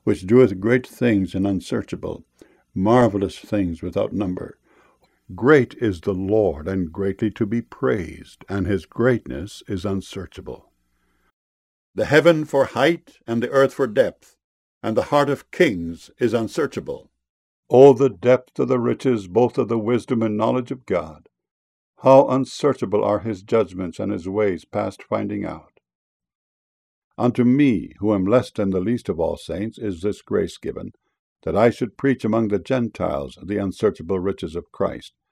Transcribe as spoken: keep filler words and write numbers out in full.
which doeth great things and unsearchable, marvelous things without number. Great is the Lord, and greatly to be praised, and his greatness is unsearchable. The heaven for height, and the earth for depth, and the heart of kings is unsearchable. O the depth of the riches, both of the wisdom and knowledge of God! How unsearchable are his judgments, and his ways past finding out! Unto me, who am less than the least of all saints, is this grace given, that I should preach among the Gentiles the unsearchable riches of Christ,